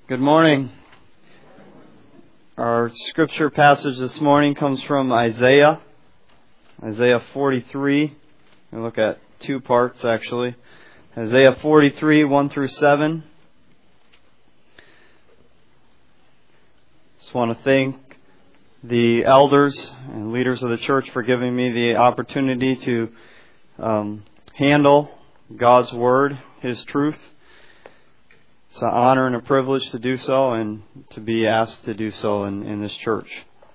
Good morning. Our scripture passage this morning comes from Isaiah 43. We'll look at two parts actually. Isaiah 43, 1 through 7. Just want to thank the elders and leaders of the church for giving me the opportunity to handle God's Word, His truth. It's an honor and a privilege to do so and to be asked to do so in this church.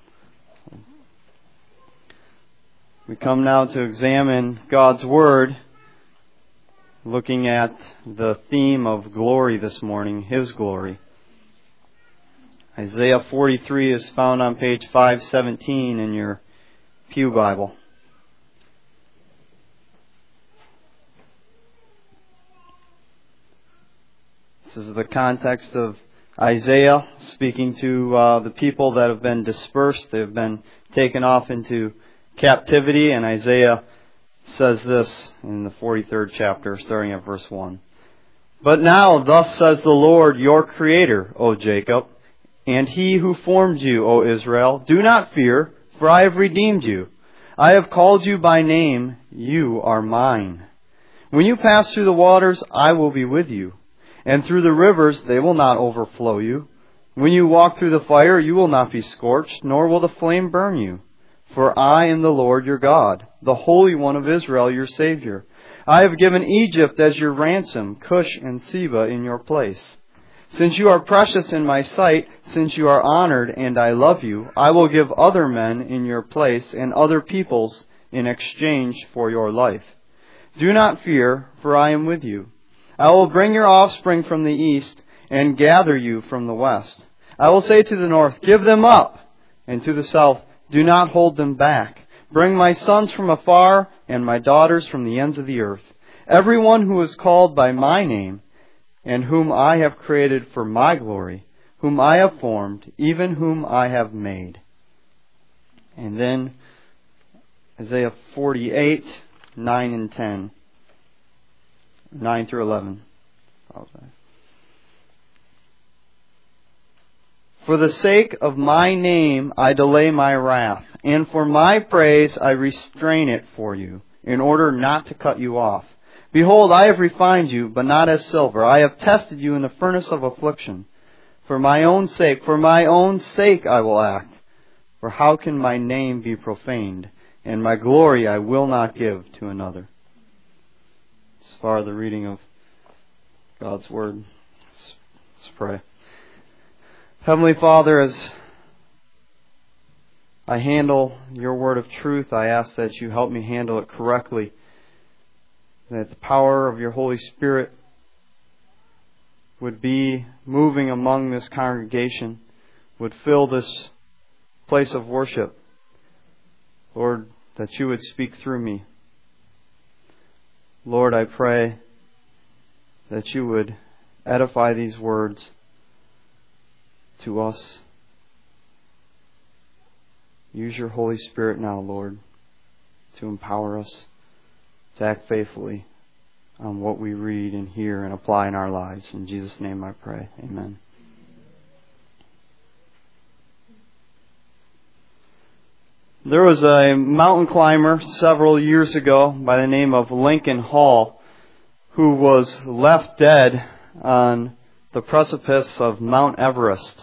We come now to examine God's Word, looking at the theme of glory this morning, His glory. Isaiah 43 is found on page 517 in your Pew Bible. This is the context of Isaiah speaking to the people that have been dispersed. They've been taken off into captivity. And Isaiah says this in the 43rd chapter, starting at verse 1. But now, thus says the Lord, your Creator, O Jacob, and He who formed you, O Israel, do not fear, for I have redeemed you. I have called you by name. You are mine. When you pass through the waters, I will be with you. And through the rivers, they will not overflow you. When you walk through the fire, you will not be scorched, nor will the flame burn you. For I am the Lord your God, the Holy One of Israel, your Savior. I have given Egypt as your ransom, Cush and Seba in your place. Since you are precious in my sight, since you are honored and I love you, I will give other men in your place and other peoples in exchange for your life. Do not fear, for I am with you. I will bring your offspring from the east and gather you from the west. I will say to the north, give them up, and to the south, do not hold them back. Bring my sons from afar and my daughters from the ends of the earth. Everyone who is called by my name and whom I have created for my glory, whom I have formed, even whom I have made. And then Isaiah 48, 9 and 10. 9 through 11. For the sake of my name I delay my wrath, and for my praise I restrain it for you, in order not to cut you off. Behold, I have refined you, but not as silver. I have tested you in the furnace of affliction. For my own sake I will act. For how can my name be profaned, and my glory I will not give to another. As far as the reading of God's Word. Let's pray. Heavenly Father, as I handle your word of truth, I ask that you help me handle it correctly. That the power of your Holy Spirit would be moving among this congregation, would fill this place of worship. Lord, that you would speak through me. Lord, I pray that you would edify these words to us. Use your Holy Spirit now, Lord, to empower us to act faithfully on what we read and hear and apply in our lives. In Jesus' name I pray. Amen. There was a mountain climber several years ago by the name of Lincoln Hall who was left dead on the precipice of Mount Everest.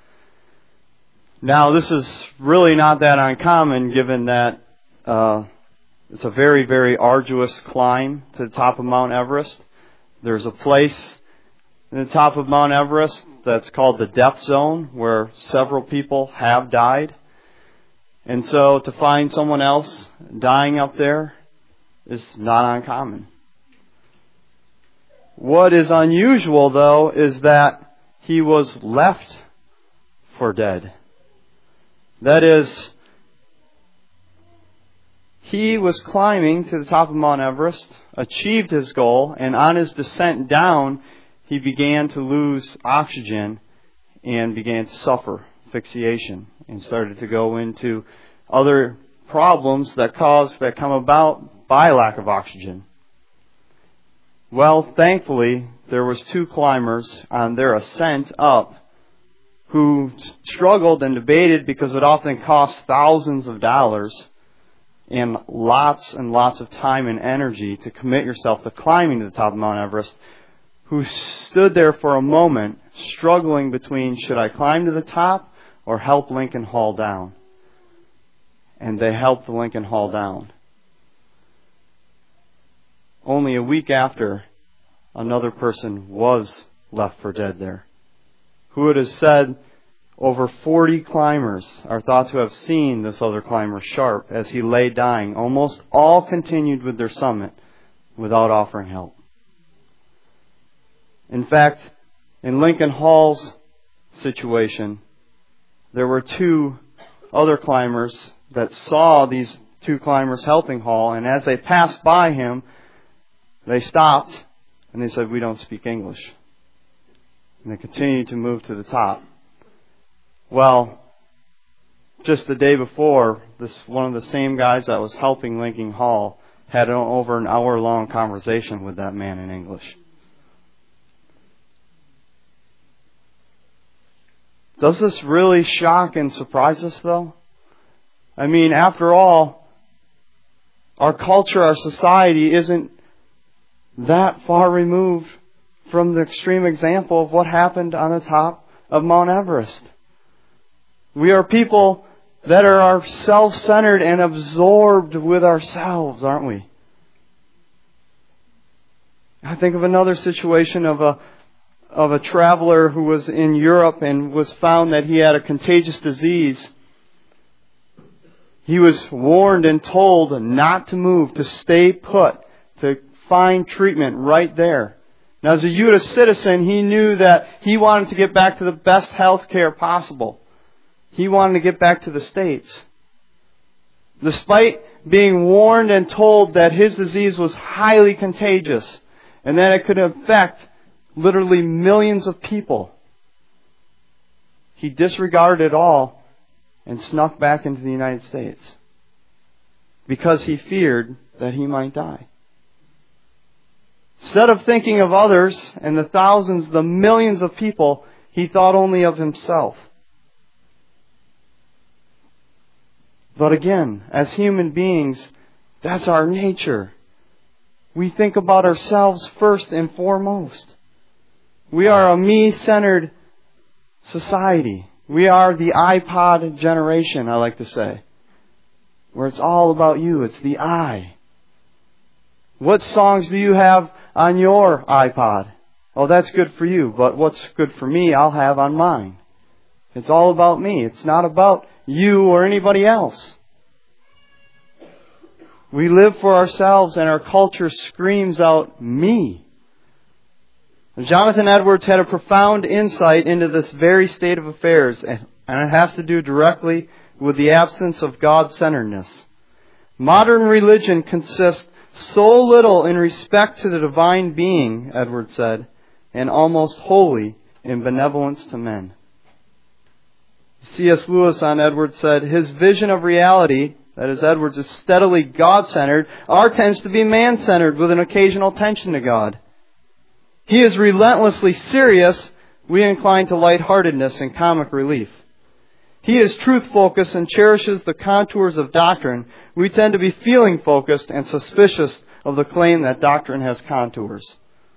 Now, this is really not that uncommon given that it's a very, very arduous climb to the top of Mount Everest. There's a place in the top of Mount Everest that's called the Death Zone where several people have died. And so to find someone else dying up there is not uncommon. What is unusual, though, is that he was left for dead. That is, he was climbing to the top of Mount Everest, achieved his goal, and on his descent down, he began to lose oxygen and began to suffer asphyxiation and started to go into other problems that come about by lack of oxygen. Well, thankfully, there was 2 climbers on their ascent up who struggled and debated because it often cost thousands of dollars and lots of time and energy to commit yourself to climbing to the top of Mount Everest, who stood there for a moment struggling between, should I climb to the top or help Lincoln Hall down? And they helped the Lincoln Hall down. Only a week after, another person was left for dead there. Who it is said over 40 climbers are thought to have seen this other climber, Sharp, as he lay dying. Almost all continued with their summit without offering help. In fact, in Lincoln Hall's situation, there were 2 other climbers that saw these 2 climbers helping Hall, and as they passed by him, they stopped and they said, "We don't speak English." And they continued to move to the top. Well, just the day before, one of the same guys that was helping Lincoln Hall had over an hour-long conversation with that man in English. Does this really shock and surprise us, though? I mean, after all, our culture, our society isn't that far removed from the extreme example of what happened on the top of Mount Everest. We are people that are self-centered and absorbed with ourselves, aren't we? I think of another situation of a traveler who was in Europe and was found that he had a contagious disease. He was warned and told not to move, to stay put, to find treatment right there. Now, as a U.S. citizen, he knew that he wanted to get back to the best health care possible. He wanted to get back to the States. Despite being warned and told that his disease was highly contagious and that it could affect literally millions of people, he disregarded it all and snuck back into the United States because he feared that he might die. Instead of thinking of others and the thousands, the millions of people, he thought only of himself. But again, as human beings, that's our nature. We think about ourselves first and foremost. We are a me-centered society. We are the iPod generation, I like to say, where it's all about you. It's the I. What songs do you have on your iPod? Oh, that's good for you, but what's good for me, I'll have on mine. It's all about me. It's not about you or anybody else. We live for ourselves and our culture screams out, me. Jonathan Edwards had a profound insight into this very state of affairs, and it has to do directly with the absence of God-centeredness. Modern religion consists so little in respect to the divine being, Edwards said, and almost wholly in benevolence to men. C.S. Lewis on Edwards said, his vision of reality, that is Edwards, is steadily God-centered. Ours tends to be man-centered with an occasional tension to God. He is relentlessly serious. We incline to lightheartedness and comic relief. He is truth-focused and cherishes the contours of doctrine. We tend to be feeling-focused and suspicious of the claim that doctrine has contours.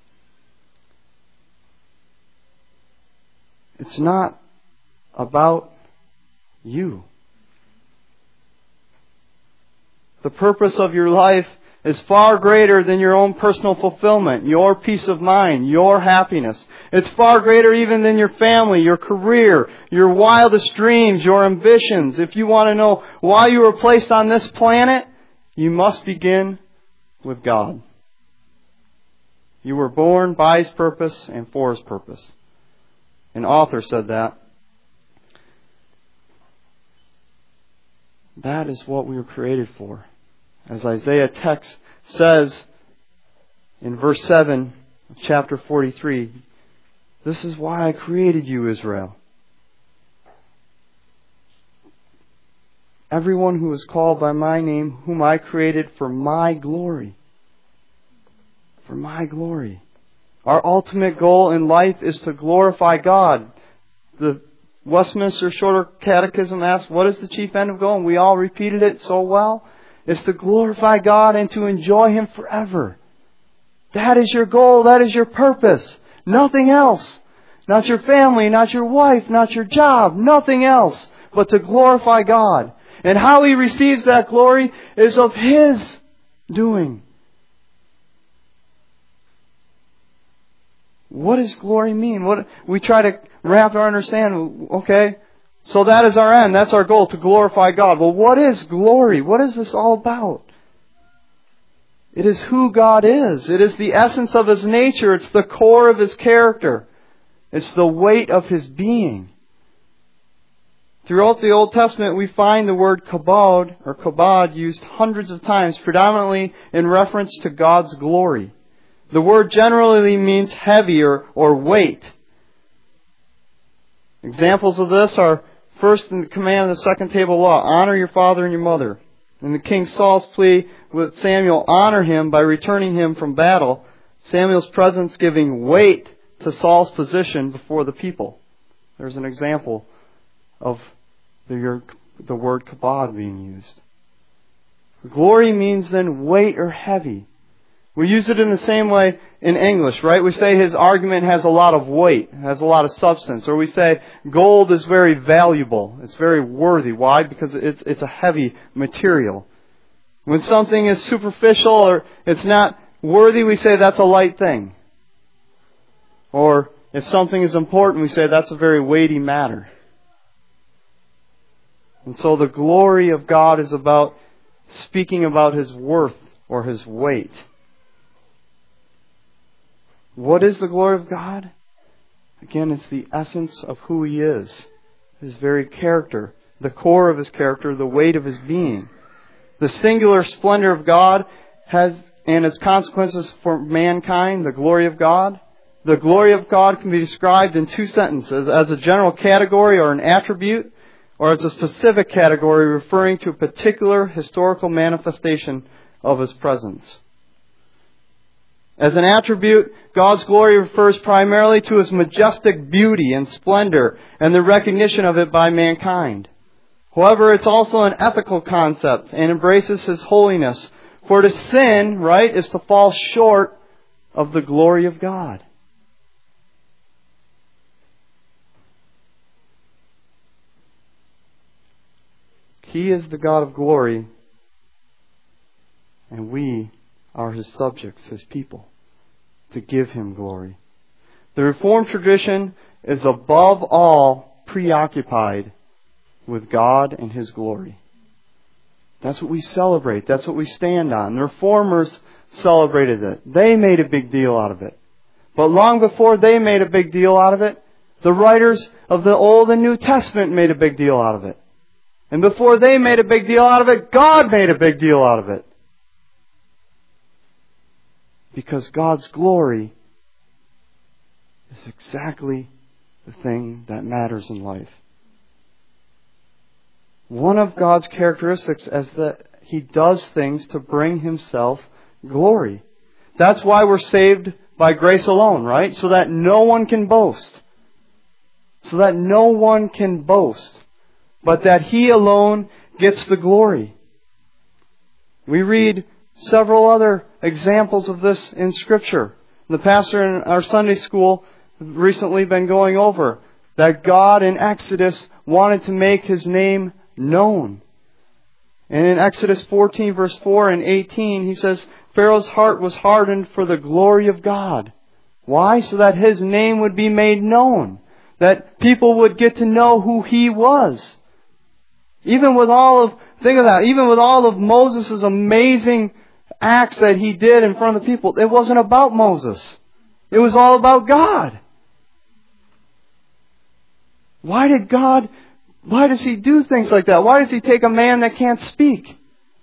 It's not about you. The purpose of your life is far greater than your own personal fulfillment, your peace of mind, your happiness. It's far greater even than your family, your career, your wildest dreams, your ambitions. If you want to know why you were placed on this planet, you must begin with God. You were born by His purpose and for His purpose. An author said that. That is what we were created for. As Isaiah text says in verse 7 of chapter 43, this is why I created you, Israel. Everyone who is called by my name, whom I created for my glory. for my glory. Our ultimate goal in life is to glorify God. The Westminster Shorter Catechism asks, what is the chief end of goal? And we all repeated it so well. It's to glorify God and to enjoy Him forever. That is your goal. That is your purpose. Nothing else. Not your family, not your wife, not your job. Nothing else but to glorify God. And how He receives that glory is of His doing. What does glory mean? What we try to wrap our understanding. Okay, so that is our end. That's our goal, to glorify God. Well, what is glory? What is this all about? It is who God is. It is the essence of His nature. It's the core of His character. It's the weight of His being. Throughout the Old Testament, we find the word kabod or kabod used hundreds of times, predominantly in reference to God's glory. The word generally means heavy or weight. Examples of this are first in the command of the second table of law, honor your father and your mother. In the King Saul's plea with Samuel, honor him by returning him from battle, Samuel's presence giving weight to Saul's position before the people. There's an example of the word kabod being used. Glory means then weight or heavy. We use it in the same way in English, right? We say his argument has a lot of weight, has a lot of substance. Or we say gold is very valuable. It's very worthy. Why? Because it's a heavy material. When something is superficial or it's not worthy, we say that's a light thing. Or if something is important, we say that's a very weighty matter. And so the glory of God is about speaking about His worth or His weight. What is the glory of God? Again, it's the essence of who He is. His very character. The core of His character, the weight of His being. The singular splendor of God has, and its consequences for mankind, the glory of God. The glory of God can be described in two sentences, as a general category or an attribute, or as a specific category referring to a particular historical manifestation of His presence. As an attribute, God's glory refers primarily to His majestic beauty and splendor and the recognition of it by mankind. However, it's also an ethical concept and embraces His holiness. For to sin, right, is to fall short of the glory of God. He is the God of glory, and we are His subjects, His people, to give Him glory. The Reformed tradition is above all preoccupied with God and His glory. That's what we celebrate. That's what we stand on. The Reformers celebrated it. They made a big deal out of it. But long before they made a big deal out of it, the writers of the Old and New Testament made a big deal out of it. And before they made a big deal out of it, God made a big deal out of it. Because God's glory is exactly the thing that matters in life. One of God's characteristics is that He does things to bring Himself glory. That's why we're saved by grace alone, right? So that no one can boast. So that no one can boast. But that He alone gets the glory. We read several other examples of this in Scripture. The pastor in our Sunday school recently been going over that God in Exodus wanted to make His name known. And in Exodus 14 verse 4 and 18 He says, Pharaoh's heart was hardened for the glory of God. Why? So that His name would be made known. That people would get to know who He was. Even with all of Moses' amazing acts that he did in front of the people, it wasn't about Moses. It was all about God. Why does He do things like that? Why does He take a man that can't speak?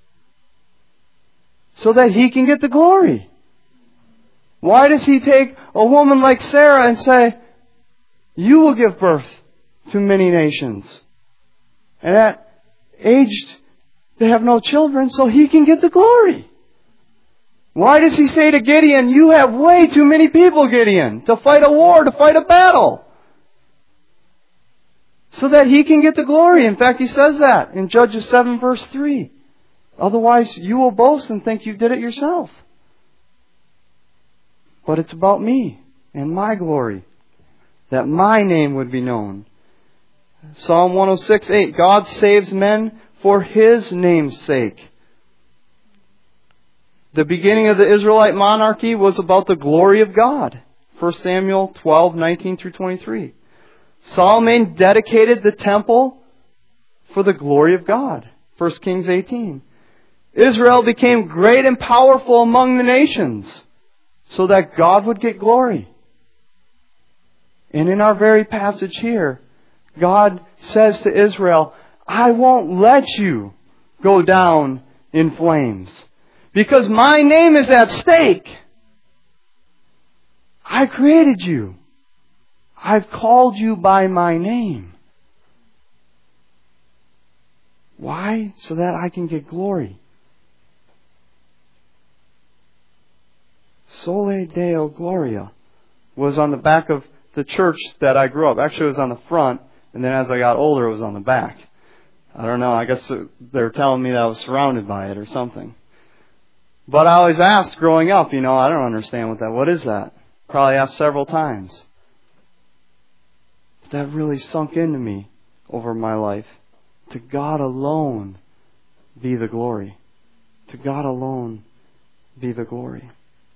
So that He can get the glory. Why does He take a woman like Sarah and say, you will give birth to many nations? And at aged, they have no children, so He can get the glory. Why does he say to Gideon, you have way too many people, Gideon, to fight a war, to fight a battle? So that he can get the glory. In fact, he says that in Judges 7 verse 3. Otherwise, you will boast and think you did it yourself. But it's about me and my glory, that my name would be known. Psalm 106:8, God saves men for His name's sake. The beginning of the Israelite monarchy was about the glory of God. 1 Samuel 12:19 through 23. Solomon dedicated the temple for the glory of God. 1 Kings 18. Israel became great and powerful among the nations so that God would get glory. And in our very passage here, God says to Israel, I won't let you go down in flames because my name is at stake. I created you. I've called you by my name. Why? So that I can get glory. Sole Deo Gloria was on the back of the church that I grew up. Actually, it was on the front, and then as I got older, it was on the back. I don't know. I guess they're telling me that I was surrounded by it or something. But I always asked growing up, I don't understand what is that? Probably asked several times. But that really sunk into me over my life. To God alone be the glory. To God alone be the glory.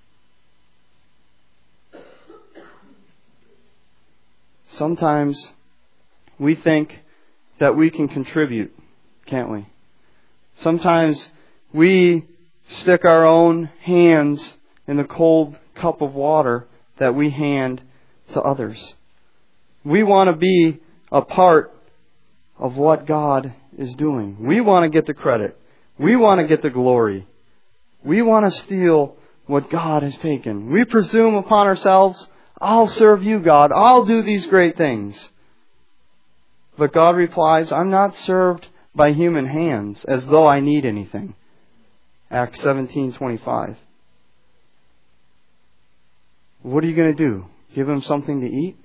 Sometimes we think that we can contribute, can't we? Sometimes we stick our own hands in the cold cup of water that we hand to others. We want to be a part of what God is doing. We want to get the credit. We want to get the glory. We want to steal what God has taken. We presume upon ourselves, I'll serve you, God. I'll do these great things. But God replies, I'm not served by human hands as though I need anything. Acts 17:25. What are you going to do? Give him something to eat?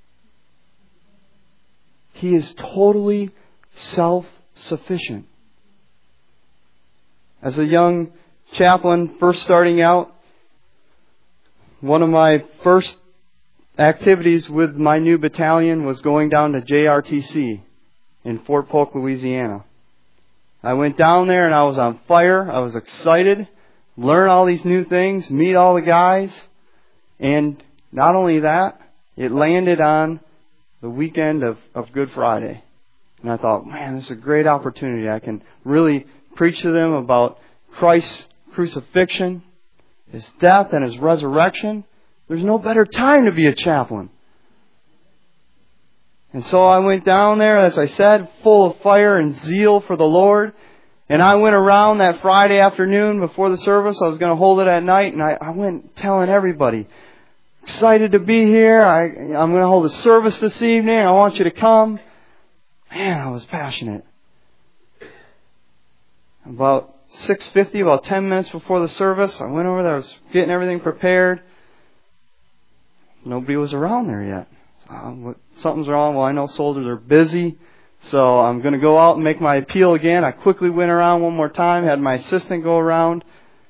He is totally self-sufficient. As a young chaplain first starting out, one of my first activities with my new battalion was going down to JRTC in Fort Polk, Louisiana. I went down there and I was on fire. I was excited. Learn all these new things. Meet all the guys. And not only that, it landed on the weekend of Good Friday. And I thought, man, this is a great opportunity. I can really preach to them about Christ's crucifixion, His death, and His resurrection. There's no better time to be a chaplain. And so I went down there, as I said, full of fire and zeal for the Lord. And I went around that Friday afternoon before the service. I was going to hold it at night. And I went telling everybody, excited to be here. I'm going to hold a service this evening. I want you to come. Man, I was passionate. About 6:50, about 10 minutes before the service, I went over there. I was getting everything prepared. Nobody was around there yet. Something's wrong. Well, I know soldiers are busy, so I'm going to go out and make my appeal again. I quickly went around one more time, had my assistant go around,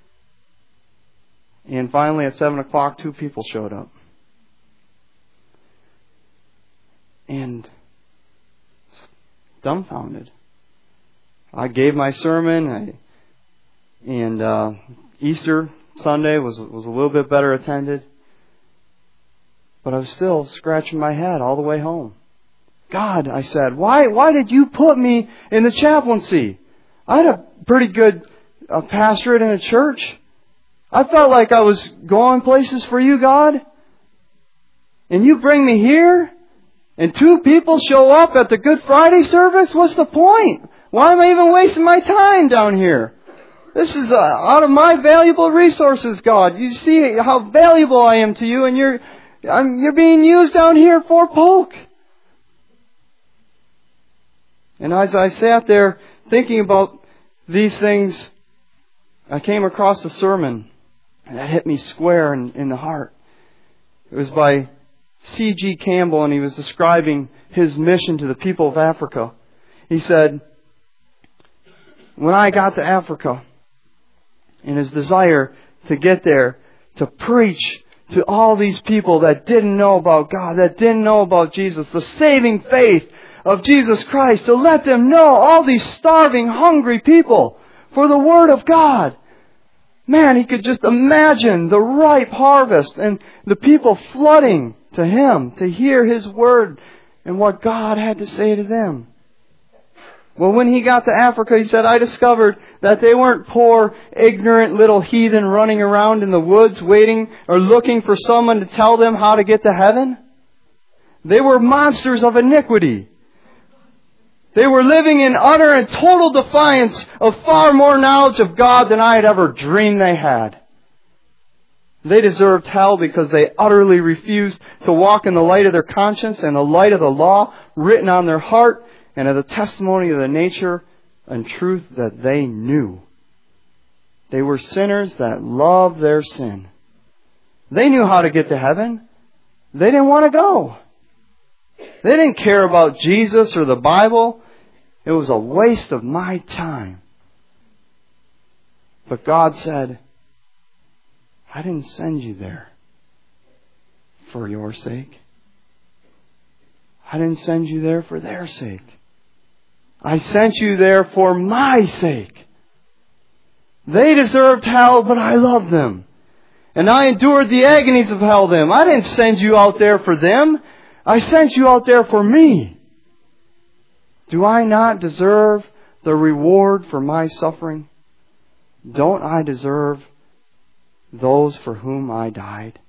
and finally at 7 o'clock, 2 people showed up. And dumbfounded. I gave my sermon, and Easter Sunday was a little bit better attended. But I was still scratching my head all the way home. God, I said, why did you put me in the chaplaincy? I had a pretty good pastorate in a church. I felt like I was going places for you, God. And you bring me here? And 2 people show up at the Good Friday service? What's the point? Why am I even wasting my time down here? This is out of my valuable resources, God. You see how valuable I am to you, and you're being used down here at Fort Polk. And as I sat there thinking about these things, I came across a sermon And that hit me square in the heart. It was by C.G. Campbell, and he was describing his mission to the people of Africa. He said, when I got to Africa, and his desire to get there, to preach to all these people that didn't know about God, that didn't know about Jesus, the saving faith of Jesus Christ, to let them know, all these starving, hungry people, for the Word of God. Man, he could just imagine the ripe harvest and the people flooding to him to hear His Word and what God had to say to them. Well, when he got to Africa, he said, I discovered that they weren't poor, ignorant little heathen running around in the woods waiting or looking for someone to tell them how to get to heaven. They were monsters of iniquity. They were living in utter and total defiance of far more knowledge of God than I had ever dreamed they had. They deserved hell because they utterly refused to walk in the light of their conscience and the light of the law written on their heart and of the testimony of the nature and truth that they knew. They were sinners that loved their sin. They knew how to get to heaven. They didn't want to go. They didn't care about Jesus or the Bible. It was a waste of my time. But God said, I didn't send you there for your sake. I didn't send you there for their sake. I sent you there for my sake. They deserved hell, but I loved them. And I endured the agonies of hell them. I didn't send you out there for them. I sent you out there for me. Do I not deserve the reward for my suffering? Don't I deserve those for whom I died?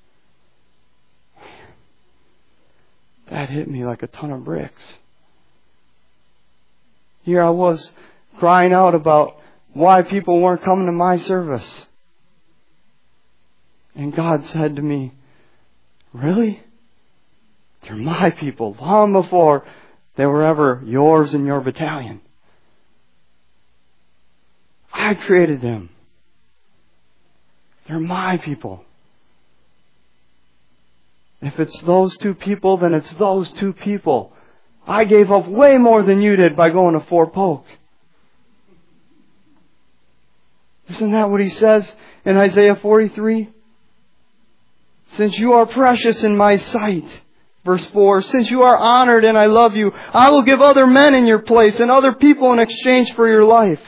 That hit me like a ton of bricks. Here I was crying out about why people weren't coming to my service. And God said to me, really? They're my people long before they were ever yours and your battalion. I created them. They're my people. If it's those two people, then it's those two people. I gave up way more than you did by going to Fort Polk. Isn't that what he says in Isaiah 43? Since you are precious in my sight. Verse 4, since you are honored and I love you, I will give other men in your place and other people in exchange for your life.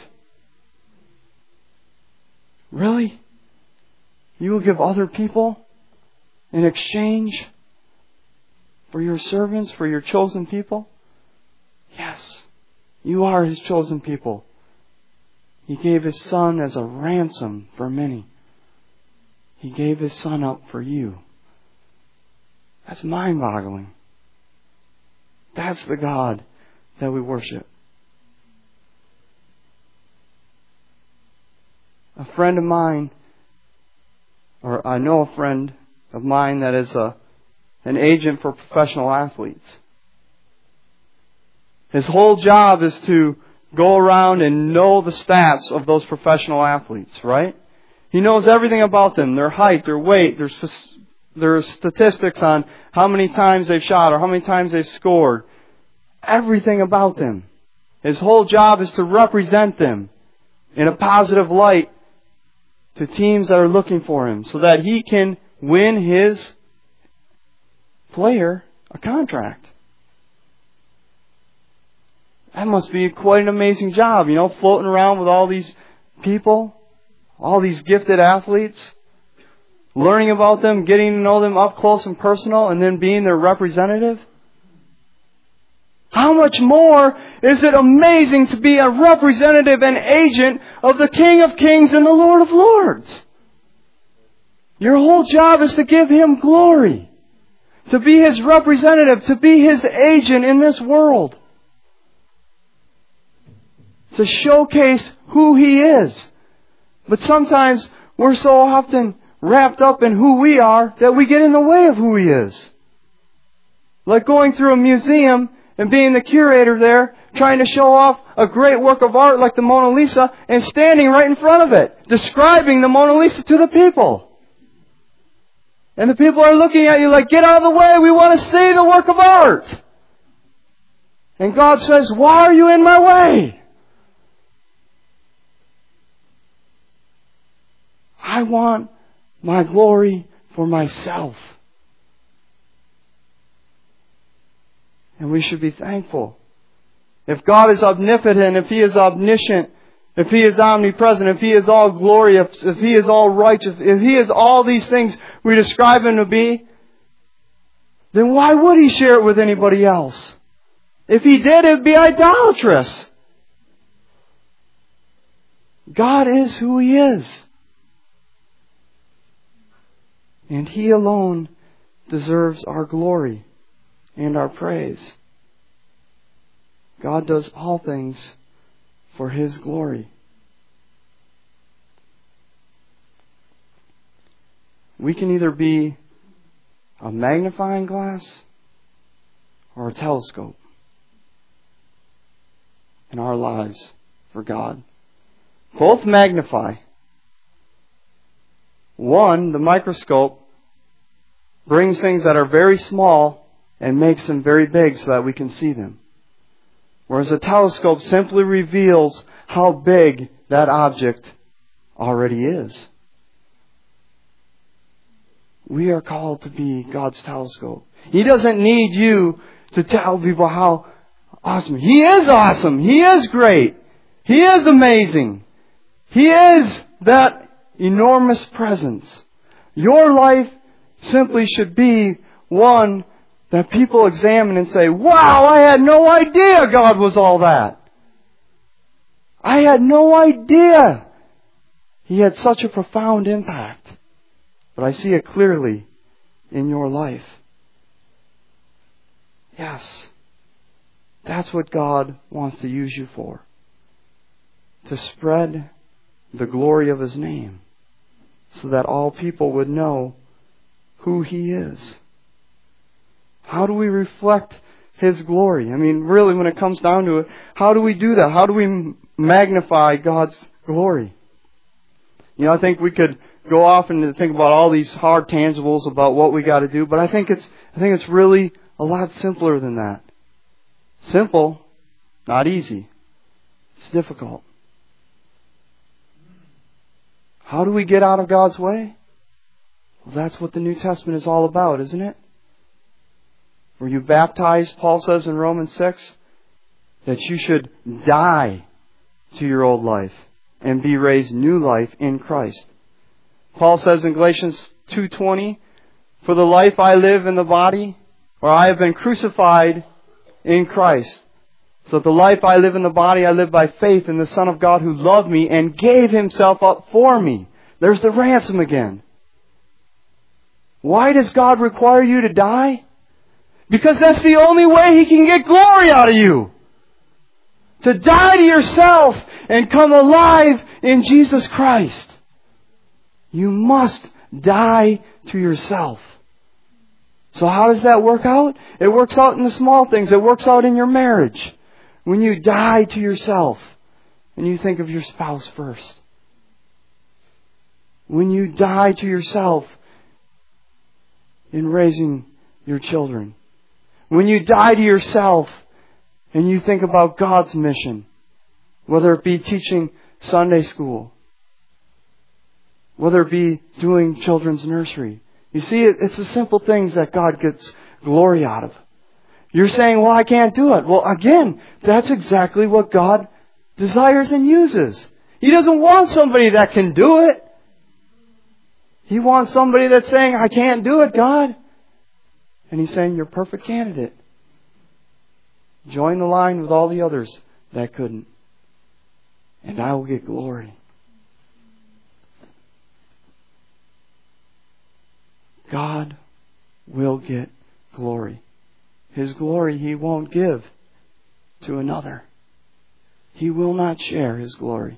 Really? You will give other people in exchange for your servants, for your chosen people? Yes, you are His chosen people. He gave His Son as a ransom for many. He gave His Son up for you. That's mind-boggling. That's the God that we worship. A friend of mine, or I know a friend of mine that is an agent for professional athletes. His whole job is to go around and know the stats of those professional athletes, right? He knows everything about them, their height, their weight, their statistics on how many times they've shot or how many times they've scored. Everything about them. His whole job is to represent them in a positive light to teams that are looking for him so that he can win his player a contract. That must be quite an amazing job, floating around with all these people, all these gifted athletes, learning about them, getting to know them up close and personal, and then being their representative. How much more is it amazing to be a representative and agent of the King of Kings and the Lord of Lords? Your whole job is to give Him glory, to be His representative, to be His agent in this world, to showcase who He is. But sometimes we're so often wrapped up in who we are that we get in the way of who He is. Like going through a museum and being the curator there, trying to show off a great work of art like the Mona Lisa and standing right in front of it, describing the Mona Lisa to the people. And the people are looking at you like, get out of the way, we want to see the work of art. And God says, why are you in my way? I want my glory for myself. And we should be thankful. If God is omnipotent, if He is omniscient, if He is omnipresent, if He is all glorious, if He is all righteous, if He is all these things we describe Him to be, then why would He share it with anybody else? If He did, it would be idolatrous. God is who He is. And He alone deserves our glory and our praise. God does all things for His glory. We can either be a magnifying glass or a telescope in our lives for God. Both magnify. One, the microscope, brings things that are very small and makes them very big so that we can see them. Whereas a telescope simply reveals how big that object already is. We are called to be God's telescope. He doesn't need you to tell people how awesome. He is awesome. He is great. He is amazing. He is that enormous presence. Your life simply should be one that people examine and say, wow, I had no idea God was all that. I had no idea He had such a profound impact. But I see it clearly in your life. Yes, that's what God wants to use you for. To spread the glory of His name so that all people would know who He is. How do we reflect His glory? I mean, really, when it comes down to it, how do we do that? How do we magnify God's glory? You know, I think we could go off and think about all these hard tangibles about what we got to do, but I think it's really a lot simpler than that. Simple, not easy. It's difficult. How do we get out of God's way? Well, that's what the New Testament is all about, isn't it? Were you baptized, Paul says in Romans 6, that you should die to your old life and be raised new life in Christ. Paul says in Galatians 2:20, for the life I live in the body, or I have been crucified in Christ. So the life I live in the body, I live by faith in the Son of God who loved me and gave Himself up for me. There's the ransom again. Why does God require you to die? Because that's the only way He can get glory out of you. To die to yourself and come alive in Jesus Christ. You must die to yourself. So how does that work out? It works out in the small things. It works out in your marriage. When you die to yourself and you think of your spouse first. When you die to yourself in raising your children. When you die to yourself and you think about God's mission, whether it be teaching Sunday school, whether it be doing children's nursery. You see, it's the simple things that God gets glory out of. You're saying, well, I can't do it. Well, again, that's exactly what God desires and uses. He doesn't want somebody that can do it. He wants somebody that's saying, I can't do it, God. And He's saying, you're a perfect candidate. Join the line with all the others that couldn't. And I will get glory. God will get glory. His glory He won't give to another. He will not share His glory.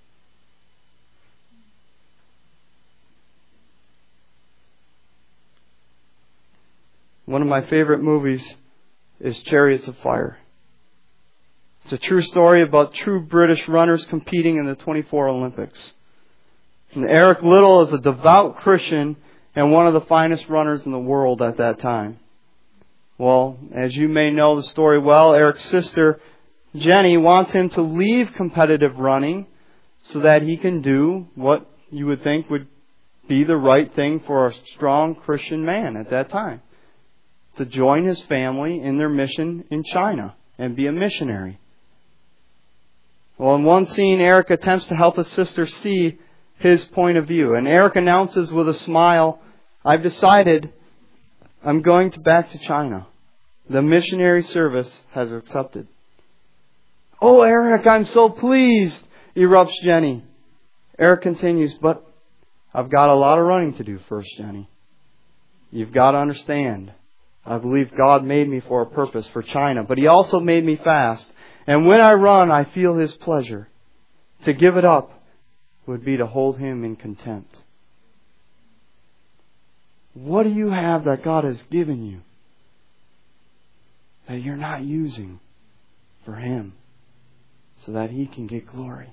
One of my favorite movies is Chariots of Fire. It's a true story about true British runners competing in the 24 Olympics. And Eric Liddell is a devout Christian, and one of the finest runners in the world at that time. Well, as you may know the story well, Eric's sister, Jenny, wants him to leave competitive running so that he can do what you would think would be the right thing for a strong Christian man at that time. To join his family in their mission in China and be a missionary. Well, in one scene, Eric attempts to help his sister see his point of view. And Eric announces with a smile, "I've decided I'm going back to China. The missionary service has accepted." "Oh, Eric, I'm so pleased," erupts Jenny. Eric continues, "But I've got a lot of running to do first, Jenny. You've got to understand. I believe God made me for a purpose for China, but He also made me fast. And when I run, I feel His pleasure. To give it up would be to hold Him in contempt." What do you have that God has given you that you're not using for Him so that He can get glory?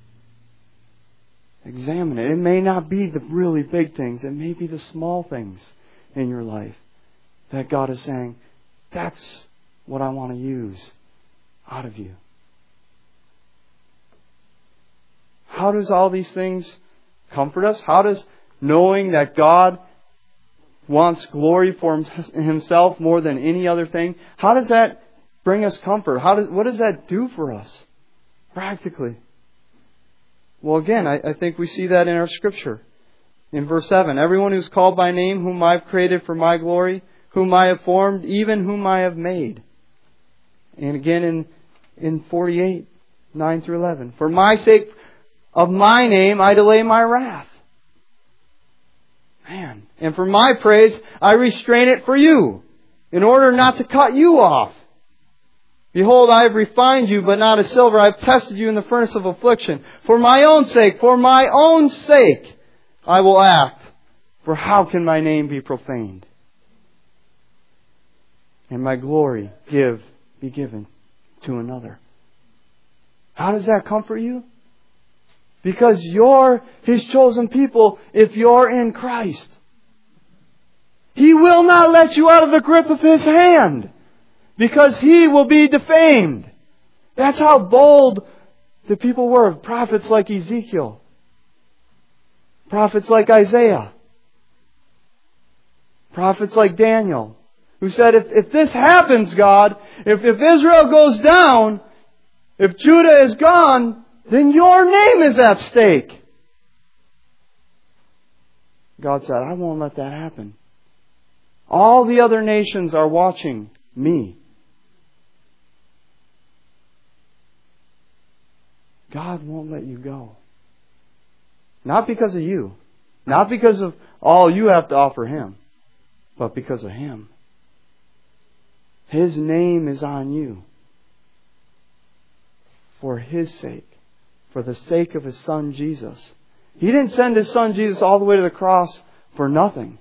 Examine it. It may not be the really big things. It may be the small things in your life that God is saying, that's what I want to use out of you. How does all these things comfort us? How does knowing that God wants glory for Himself more than any other thing, how does that bring us comfort? What does that do for us practically? Well, again, I think we see that in our Scripture. In verse 7, "Everyone who's called by name, whom I've created for my glory, whom I have formed, even whom I have made." And again in 48, 9 through 11, "For my sake of my name, I delay my wrath. Man, and for my praise, I restrain it for you, in order not to cut you off. Behold, I have refined you, but not as silver. I have tested you in the furnace of affliction. For my own sake, I will act. For how can my name be profaned? And my glory be given to another." How does that comfort you? Because you're His chosen people if you're in Christ. He will not let you out of the grip of His hand, because He will be defamed. That's how bold the people were. Prophets like Ezekiel. Prophets like Isaiah. Prophets like Daniel. Who said, if this happens, God, if Israel goes down, if Judah is gone, then your name is at stake. God said, I won't let that happen. All the other nations are watching me. God won't let you go. Not because of you. Not because of all you have to offer Him. But because of Him. His name is on you. For His sake. For the sake of His Son Jesus. He didn't send His Son Jesus all the way to the cross for nothing.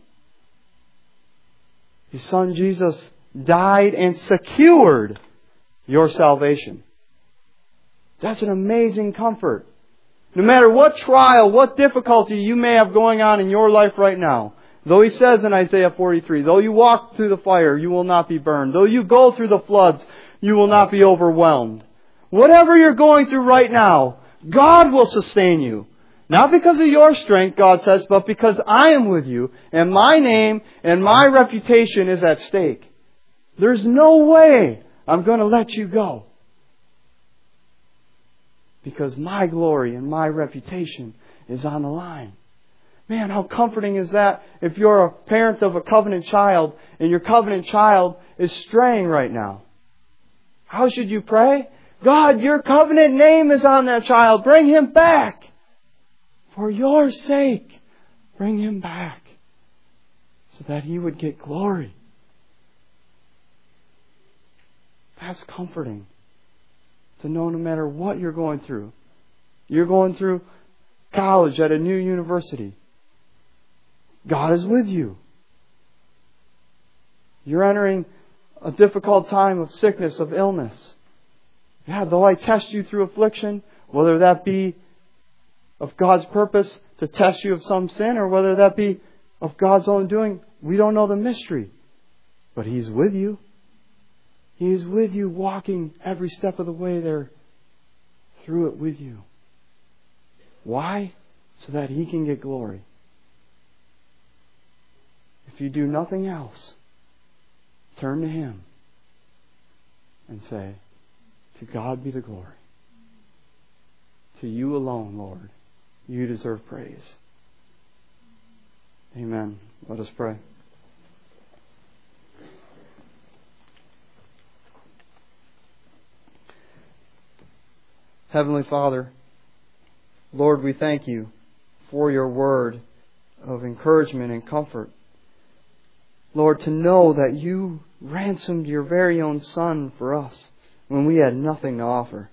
His Son Jesus died and secured your salvation. That's an amazing comfort. No matter what trial, what difficulty you may have going on in your life right now, though He says in Isaiah 43, though you walk through the fire, you will not be burned. Though you go through the floods, you will not be overwhelmed. Whatever you're going through right now, God will sustain you. Not because of your strength, God says, but because I am with you, and my name and my reputation is at stake. There's no way I'm going to let you go. Because my glory and my reputation is on the line. Man, how comforting is that if you're a parent of a covenant child and your covenant child is straying right now? How should you pray? God, your covenant name is on that child. Bring him back. For your sake, bring him back. So that he would get glory. That's comforting. To know no matter what you're going through. You're going through college at a new university. God is with you. You're entering a difficult time of sickness, of illness. Yeah, though I test you through affliction, whether that be of God's purpose to test you of some sin, or whether that be of God's own doing. We don't know the mystery. But He's with you. He is with you, walking every step of the way there, through it with you. Why? So that He can get glory. If you do nothing else, turn to Him and say, to God be the glory. To You alone, Lord, You deserve praise. Amen. Let us pray. Heavenly Father, Lord, we thank You for Your word of encouragement and comfort. Lord, to know that You ransomed Your very own Son for us when we had nothing to offer.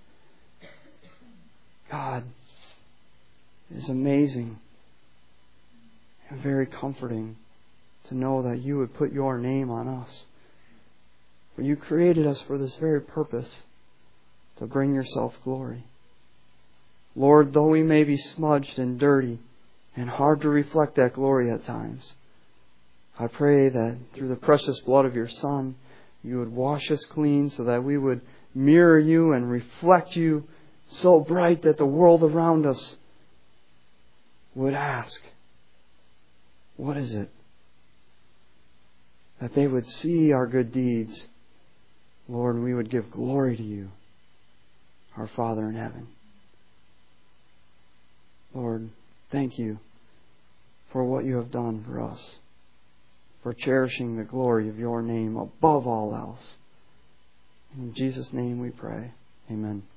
God, it is amazing and very comforting to know that You would put Your name on us. For You created us for this very purpose, to bring Yourself glory. Lord, though we may be smudged and dirty and hard to reflect that glory at times, I pray that through the precious blood of Your Son, You would wash us clean so that we would mirror You and reflect You so bright that the world around us would ask, what is it? That they would see our good deeds, Lord, and we would give glory to You, our Father in heaven. Lord, thank You for what You have done for us, for cherishing the glory of Your name above all else. In Jesus' name we pray. Amen.